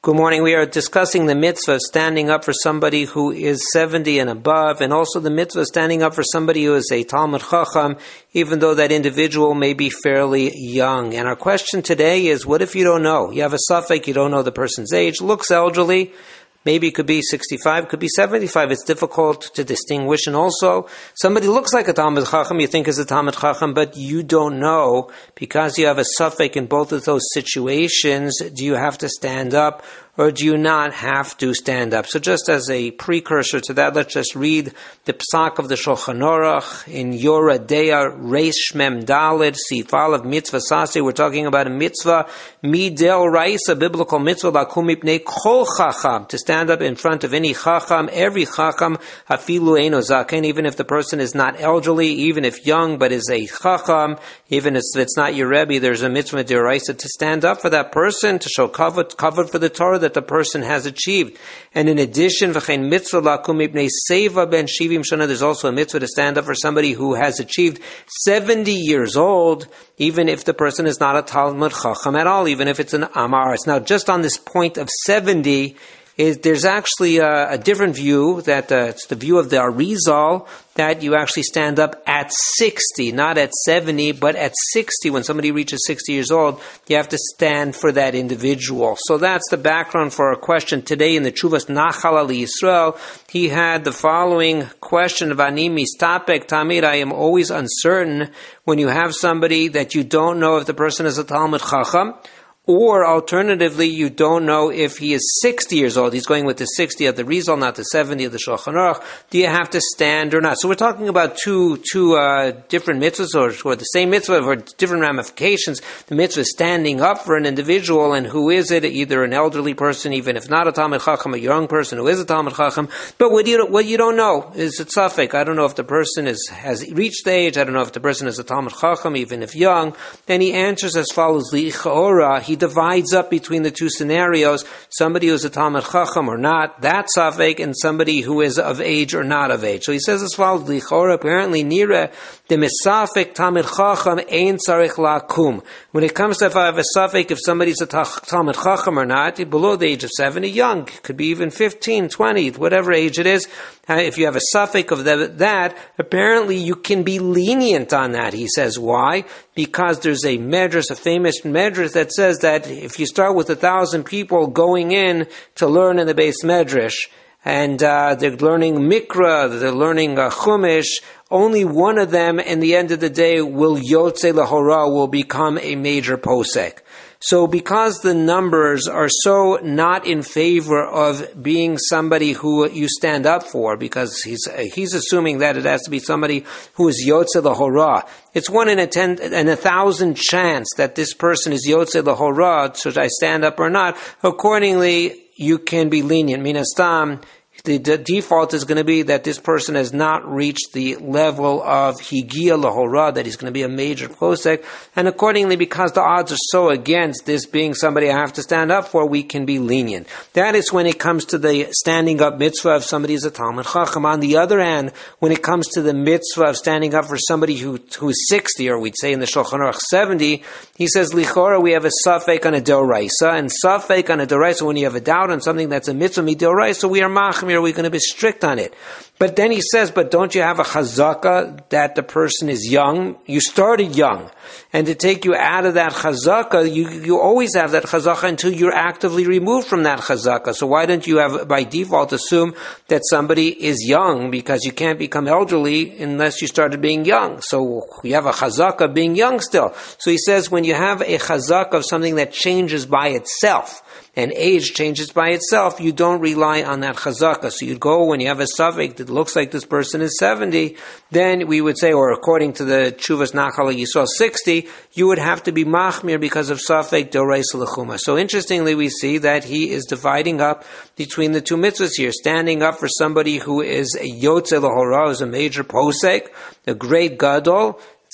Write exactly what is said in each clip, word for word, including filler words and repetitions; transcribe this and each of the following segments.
Good morning. We are discussing the mitzvah of standing up for somebody who is seventy and above, and also the mitzvah of standing up for somebody who is a Talmid Chacham, even though that individual may be fairly young. And our question today is, what if you don't know? You have a suffix, you don't know the person's age, looks elderly, maybe it could be sixty-five, could be seventy-five. It's difficult to distinguish. And also, somebody looks like a Talmid Chacham, you think is a Talmid Chacham, but you don't know. Because you have a suffix in both of those situations, do you have to stand up or do you not have to stand up? So just as a precursor to that, let's just read the Psak of the Shulchan Aruch in Yoreh Deah Reish Shmem Daled Sifal of Mitzvah Sasi. We're talking about a mitzvah Midel Rais, a biblical mitzvah Lakum Mipnei Kol Chacham, to stand up in front of any Chacham, every Chacham, Hafilu Eino Zaken, even if the person is not elderly, even if young, but is a Chacham, even if it's not your Rebbe, there's a mitzvah D'oraisa to stand up for that person, to show covet, covet for the Torah that the person has achieved. And in addition, v'chein mitzvah lakum mipnei seva ben shivim shana, there's also a mitzvah to stand up for somebody who has achieved seventy years old, even if the person is not a Talmid Chacham at all, even if it's an Amaris. Now, just on this point of seventy, is there's actually a, a different view, that uh, it's the view of the Arizal, that you actually stand up at sixty, not at seventy, but at sixty. When somebody reaches sixty years old, you have to stand for that individual. So that's the background for our question today in the Chuvas Nachal Ali Yisrael. He had the following question of Ani Mistapek Tamid, I am always uncertain when you have somebody that you don't know if the person is a Talmid Chacham, or alternatively, you don't know if he is sixty years old. He's going with the sixty of the Rizal, not the seventy of the Shulchan Aruch. Do you have to stand or not? So we're talking about two two uh, different mitzvahs, or, or the same mitzvah, or different ramifications. The mitzvah is standing up for an individual, and who is it? Either an elderly person, even if not a Talmid Chacham, a young person who is a Talmid Chacham. But what you, what you don't know is a suffix. I don't know if the person is has reached the age. I don't know if the person is a Talmid Chacham, even if young. Then he answers as follows, Li'cha'ora, he divides up between the two scenarios, somebody who's a Talmid Chacham or not, that's suffix, and somebody who is of age or not of age. So he says as follows, Lichora, apparently nira, the misafik Talmid Chacham ein tzarich lakum. When it comes to if I have a suffix, if somebody's a Talmid Chacham or not, below the age of seventy, young, could be even fifteen, twenty, whatever age it is, if you have a suffix of that, apparently you can be lenient on that. He says, why? Because there's a medrash, a famous medrash that says that if you start with a thousand people going in to learn in the base medrash, and uh, they're learning Mikra, they're learning uh, Chumash, only one of them, in the end of the day, will Yotze Lahora, will become a major posek. So because the numbers are so not in favor of being somebody who you stand up for, because he's he's assuming that it has to be somebody who is Yotze Lahora. It's one in a ten and a thousand chance that this person is Yotze Lahora, should I stand up or not? Accordingly, you can be lenient. Minastam, the, the default is going to be that this person has not reached the level of Higia Lahora, that he's going to be a major posek, and accordingly, because the odds are so against this being somebody I have to stand up for, we can be lenient. That is when it comes to the standing up mitzvah of somebody who's a Talmid Chacham. On the other hand, when it comes to the mitzvah of standing up for somebody who who is sixty, or we'd say in the Shulchan Aruch seventy, he says, Lichora, we have a suffix on a D'oraisa, and suffix on a D'oraisa, when you have a doubt on something that's a mitzvah D'oraisa, we are machmir, we're going to be strict on it. But then he says, but don't you have a chazaka that the person is young? You started young. And to take you out of that chazaka, you, you always have that chazaka until you're actively removed from that chazaka. So why don't you have, by default, assume that somebody is young, because you can't become elderly unless you started being young. So you have a chazaka being young still. So he says, when you have a chazaka of something that changes by itself, and age changes by itself, you don't rely on that chazaka. So you'd go, when you have a suffix that looks like this person is seventy, then we would say, or according to the Chuvas Nachal Yisrael sixty, you would have to be machmir because of suffix d'oraisa l'chuma. So interestingly, we see that he is dividing up between the two mitzvahs here, standing up for somebody who is a yotze l'hora, is a major posek, a great gadol,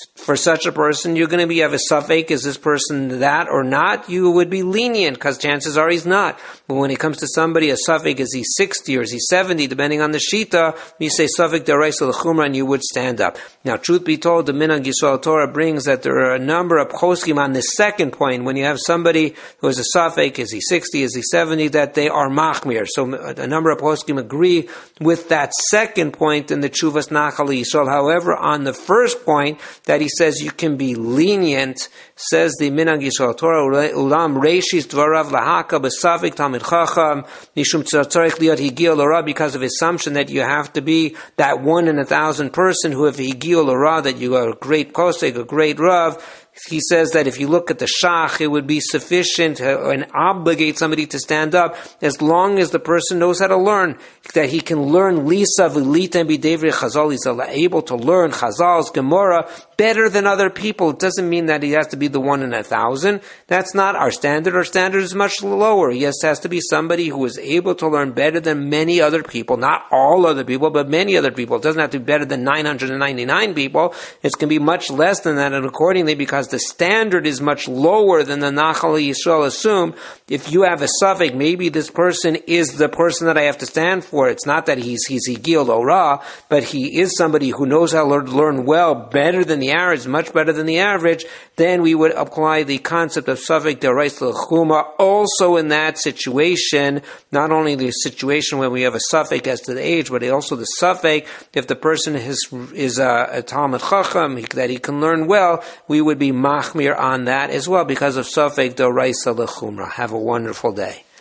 for such a person, you're going to be have a suffix, is this person that or not? You would be lenient because chances are he's not. But when it comes to somebody, a suffix, is he sixty or is he seventy, depending on the shita, you say suffix deraisa l'chumra and you would stand up. Now, truth be told, the Minhag Yisrael Torah brings that there are a number of poskim on the second point. When you have somebody who is a suffix, is he sixty, is he seventy, that they are machmir. So a number of poskim agree with that second point in the Tshuvas Nachal Yisrael. However, on the first point, that he says you can be lenient, says the Minhag Yisrael Torah, Ulam Reishis Dvarav Lahaka B'Savik Talmid Chacham Nishum Tzarech Liot Higil Ora, because of assumption that you have to be that one in a thousand person who have Higil Ora, that you are a great Kosek, a great Rav. He says that if you look at the Shach, it would be sufficient and obligate somebody to stand up as long as the person knows how to learn, that he can learn Lisa V'lita and B'Devri Chazal. He's able to learn Chazal's Gemara better than other people. It doesn't mean that he has to be the one in a thousand. That's not our standard. Our standard is much lower. He has, has to be somebody who is able to learn better than many other people. Not all other people, but many other people. It doesn't have to be better than nine hundred ninety-nine people. It can be much less than that, and accordingly, because the standard is much lower than the Nachal Yisrael assume, if you have a suffix, maybe this person is the person that I have to stand for. It's not that he's he's Higil Ora, but he is somebody who knows how to learn well, better than the average, much better than the average. Then we would apply the concept of suffix deraisa l'chumra also in that situation. Not only the situation where we have a suffix as to the age, but also the suffix if the person is is a, a Talmid Chacham that he can learn well, we would be machmir on that as well because of suffix deraisa l'chumra. Have a wonderful day.